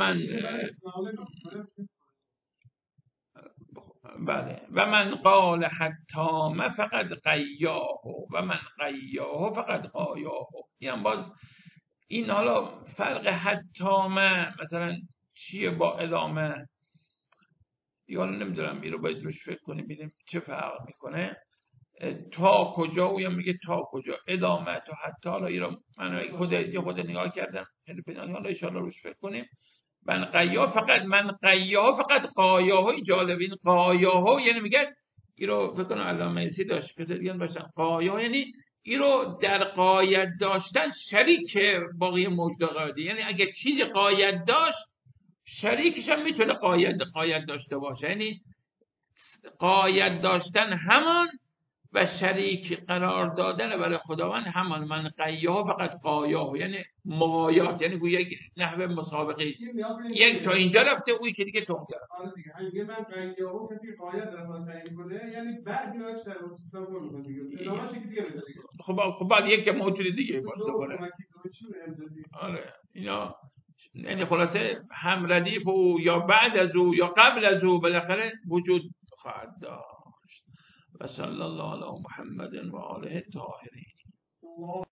من قال حتام فقط قیاه و من قیاه فقط قایاه. این باز این حالا فرق حتامه مثلا چیه با ادامه، دیگه حالا نمیدونم، این رو باید روش فکر کنیم ببینیم چه فرق میکنه. تا کجا و یا میگه تا کجا، ادامه تا حتی، حالا این رو من خود نگاه کردم خیلی پنهانی، حالا ان شاء الله روش فکر کنیم. من قیاه فقط قایاه. جالب این قایاه یعنی میگه این رو فکر کنم علامه ایسی داشت که دیگه باشن، قایاه یعنی این رو در قایت داشتن شریک باقی موجودات قرار ده. یعنی اگه چیزی قایت داشت شریکش هم میتونه قایت داشته باشه، یعنی قایت داشتن همان و شریک قرار دادن برای خداوند همان. من قیاه فقط قایاه یعنی مغایات، یعنی گویا یک نحوه مسابقه است، یک تا اینجا رفته اوی که دیگه تو اونجا رفته دیگه. اگه من قیاه کسی قایت داره تعیین کنه یعنی بعضی وقت در تصور می‌کنه دیگه ادامهش دیگه بده دیگه. خب بعد یک موجود دیگه واسه کنه. آره اینا یعنی خلاصه هم ردیف و یا بعد از او یا قبل از او بالاخره وجود خواهد داشت. و صلی الله علی محمد و آله الطاهرین.